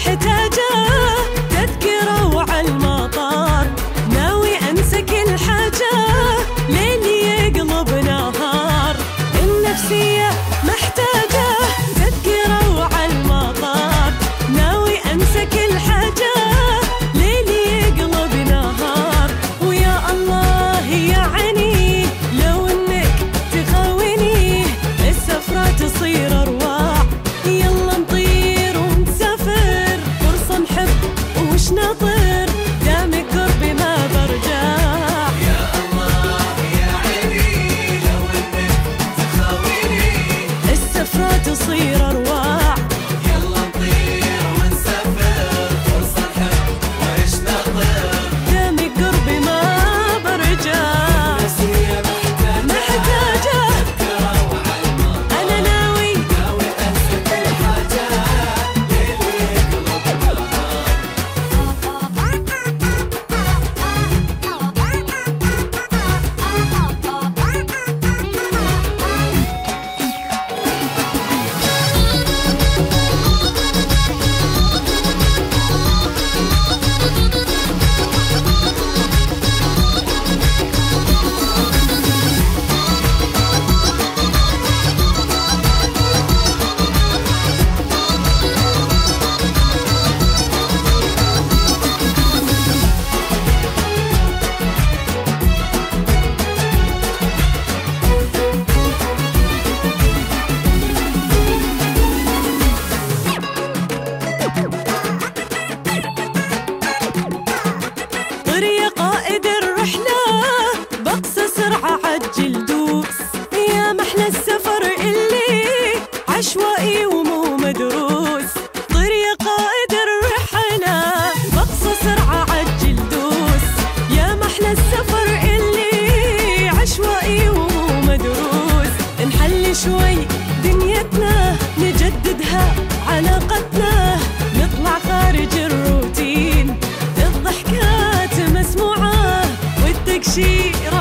محتاجة تذكرة وعالمطار، ناوي أنسى كل حاجة، ليلي يقلب نهار. النفسية محتاجة تذكرة وعالمطار، ناوي أنسى كل حاجة، ليلي يقلب نهار. ويا الله يا عيني لو إنك تخاوني، السفرة تصير أرواح، يلا نطير ونسافر، فرصة نحب وش نطير، دامك قربي ما برجع. يا الله يا عيني لو انك تخاويني، السفرة تصير أرواح، يلا نطير ونسافر، فرصة نحب وإيش نطير، دامك قربي ما برجع. نسية محتاجة تذكرة وعالمطار، أنا ناوي ناوي أنسى كل حاجة، ليلي يقلب نهار. طر يا قائد الرحلة، بقصى سرعة عجل دوس، يا محلى السفر اللي عشوائي ومو مدروس. طر يا قائد الرحلة، بقصى سرعة عجل دوس، يا محلى السفر اللي عشوائي ومو مدروس. نحل شوي دنيتنا، نجددها علاقتنا، نطلع خارج الروتين، الضحكات مسموعة والتقشيرة